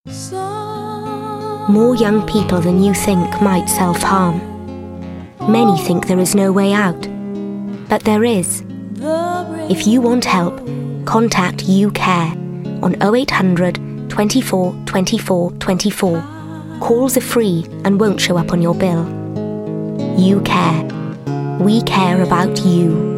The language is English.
More young people than you think might self-harm. Many think there is no way out, but there is. If you want help, contact You Care on 0800 24 24 24. Calls are free and won't show up on your bill. You Care. We care about you.